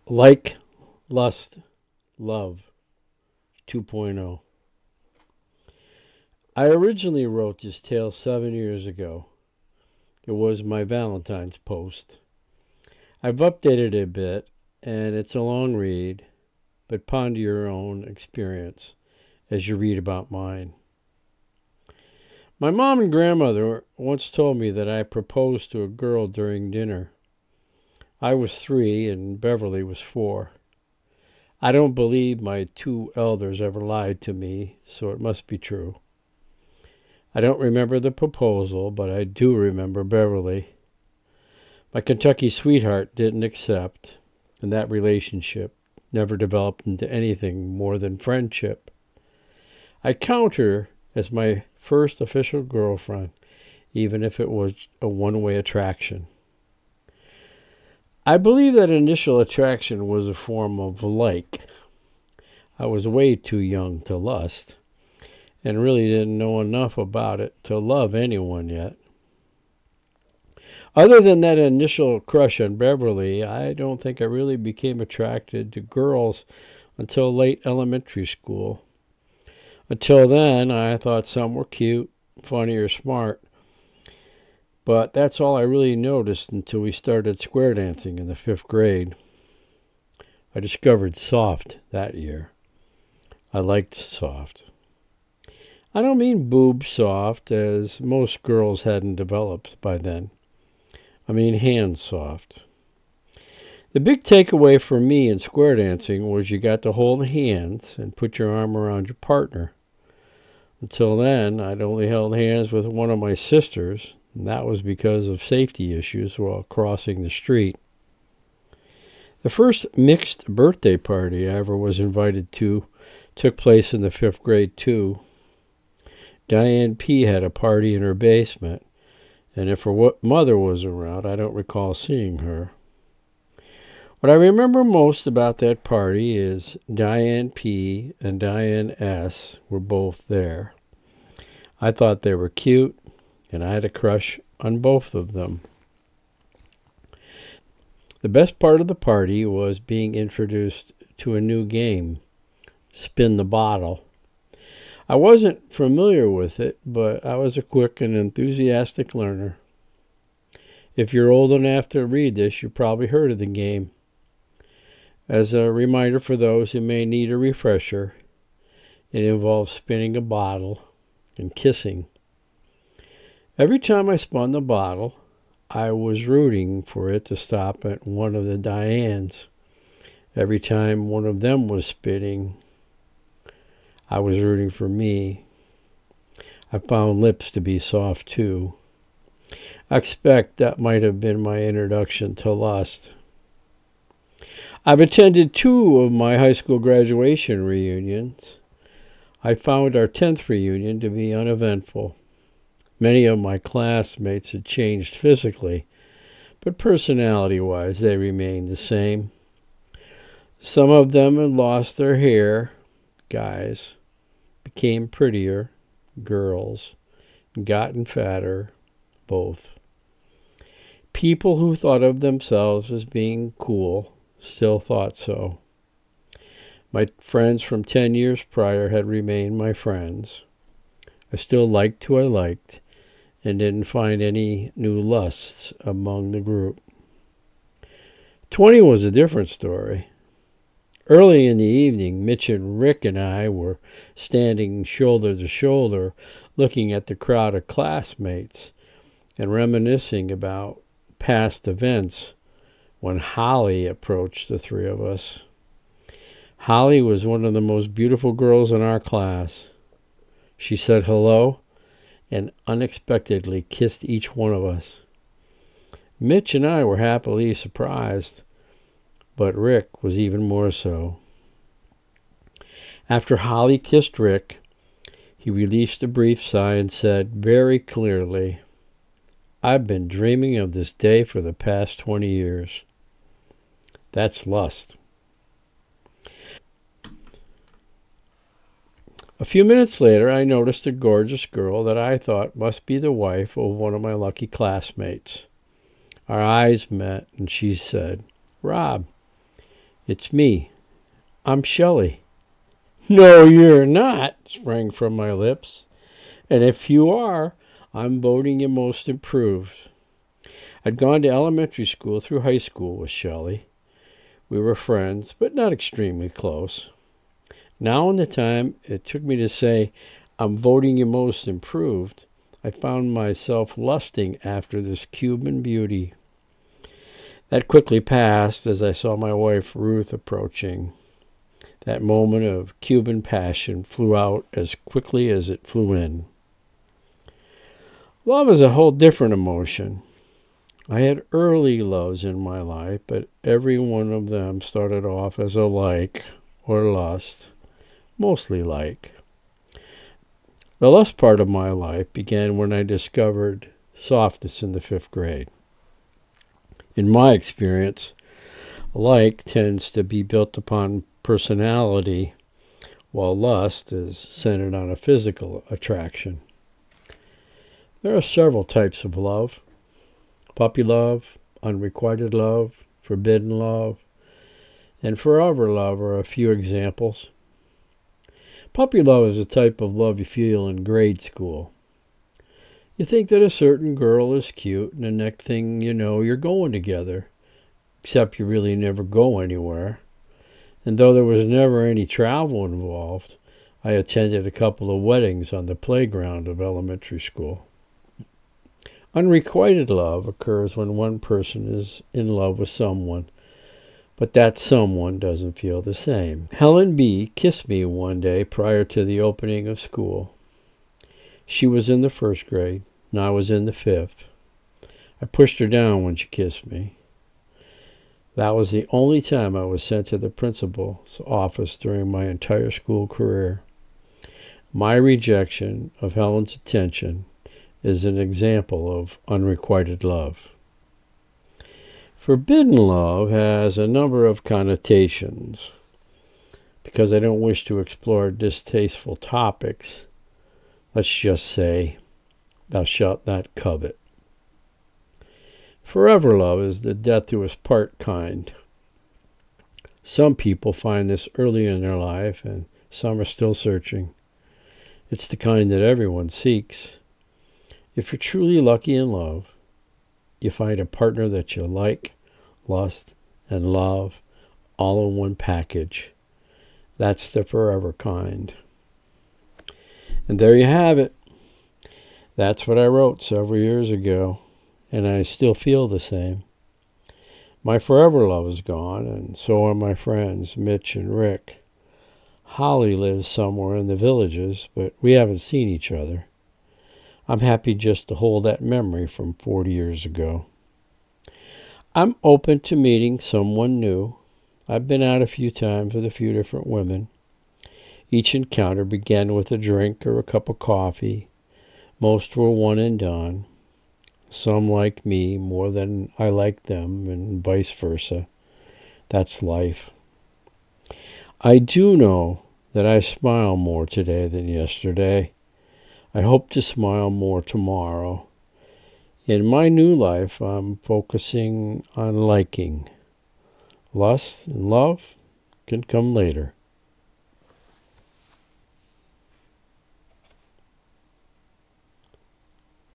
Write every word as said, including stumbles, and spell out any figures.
Like, Lust, Love 2.0. I originally wrote this tale seven years ago. It was my Valentine's post. I've updated it a bit, and it's a long read, but ponder your own experience as you read about mine. My mom and grandmother once told me that I proposed to a girl during dinner. I was three and Beverly was four. I don't believe my two elders ever lied to me, so it must be true. I don't remember the proposal, but I do remember Beverly. My Kentucky sweetheart didn't accept, and that relationship never developed into anything more than friendship. I count her as my first official girlfriend, even if it was a one-way attraction. I believe that initial attraction was a form of like. I was way too young to lust, and really didn't know enough about it to love anyone yet. Other than that initial crush on Beverly, I don't think I really became attracted to girls until late elementary school. Until then, I thought some were cute, funny, or smart. But that's all I really noticed until we started square dancing in the fifth grade. I discovered soft that year. I liked soft. I don't mean boob soft, as most girls hadn't developed by then. I mean hand soft. The big takeaway for me in square dancing was you got to hold hands and put your arm around your partner. Until then, I'd only held hands with one of my sisters, and that was because of safety issues while crossing the street. The first mixed birthday party I ever was invited to took place in the fifth grade, too. Diane P. had a party in her basement, and if her mother was around, I don't recall seeing her. What I remember most about that party is Diane P. and Diane S. were both there. I thought they were cute, and I had a crush on both of them. The best part of the party was being introduced to a new game, Spin the Bottle. I wasn't familiar with it, but I was a quick and enthusiastic learner. If you're old enough to read this, you probably heard of the game. As a reminder for those who may need a refresher, it involves spinning a bottle and kissing. Every time I spun the bottle, I was rooting for it to stop at one of the Dianes. Every time one of them was spitting, I was rooting for me. I found lips to be soft, too. I expect that might have been my introduction to lust. I've attended two of my high school graduation reunions. I found our tenth reunion to be uneventful. Many of my classmates had changed physically, but personality-wise they remained the same. Some of them had lost their hair, guys, became prettier, girls, and gotten fatter, both. People who thought of themselves as being cool still thought so. My friends from ten years prior had remained my friends. I still liked who I liked and didn't find any new lusts among the group. Twenty was a different story. Early in the evening, Mitch and Rick and I were standing shoulder to shoulder looking at the crowd of classmates and reminiscing about past events when Holly approached the three of us. Holly was one of the most beautiful girls in our class. She said hello and unexpectedly kissed each one of us. Mitch and I were happily surprised, but Rick was even more so. After Holly kissed Rick, he released a brief sigh and said very clearly, "I've been dreaming of this day for the past twenty years." That's lust. A few minutes later, I noticed a gorgeous girl that I thought must be the wife of one of my lucky classmates. Our eyes met, and she said, "Rob, It's me. I'm Shelley. No, you're not, sprang from my lips. And if you are, I'm voting you most improved. I'd gone to elementary school through high school with Shelley. We were friends, but not extremely close. Now, in the time it took me to say, I'm voting you most improved, I found myself lusting after this Cuban beauty. That quickly passed as I saw my wife Ruth approaching. That moment of Cuban passion flew out as quickly as it flew in. Love is a whole different emotion. I had early loves in my life, but every one of them started off as a like or lust, mostly like. The lust part of my life began when I discovered softness in the fifth grade. In my experience, like tends to be built upon personality, while lust is centered on a physical attraction. There are several types of love: puppy love, unrequited love, forbidden love, and forever love are a few examples. Puppy love is a type of love you feel in grade school. You think that a certain girl is cute, and the next thing you know, you're going together, except you really never go anywhere. And though there was never any travel involved, I attended a couple of weddings on the playground of elementary school. Unrequited love occurs when one person is in love with someone, but that someone doesn't feel the same. Helen B. kissed me one day prior to the opening of school. She was in the first grade, and I was in the fifth. I pushed her down when she kissed me. That was the only time I was sent to the principal's office during my entire school career. My rejection of Helen's attention is an example of unrequited love. Forbidden love has a number of connotations. Because I don't wish to explore distasteful topics, let's just say, thou shalt not covet. Forever love is the death to us part kind. Some people find this early in their life, and some are still searching. It's the kind that everyone seeks. If you're truly lucky in love, you find a partner that you like, lust, and love all in one package. That's the forever kind. And there you have it. That's what I wrote several years ago, and I still feel the same. My forever love is gone, and so are my friends, Mitch and Rick. Holly lives somewhere in the Villages, but we haven't seen each other. I'm happy just to hold that memory from forty years ago. I'm open to meeting someone new. I've been out a few times with a few different women. Each encounter began with a drink or a cup of coffee. Most were one and done. Some like me more than I like them, and vice versa. That's life. I do know that I smile more today than yesterday. I hope to smile more tomorrow. In my new life, I'm focusing on liking. Lust and love can come later.